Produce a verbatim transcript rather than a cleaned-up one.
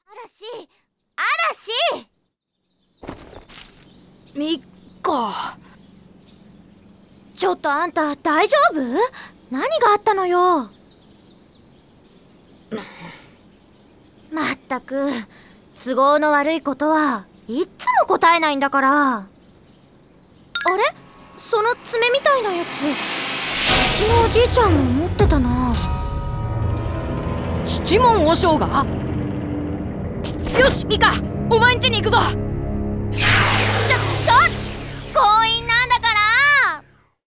嵐嵐みっか。 ちょっとあんた大丈夫？何があったのよ。まったく都合の悪いことはいっつも答えないんだから。あれ？その爪みたいなやつ、うちのおじいちゃんも持ってたな。 七文和尚が？よしミカ、お前ん家に行くぞ。 ちょちょっ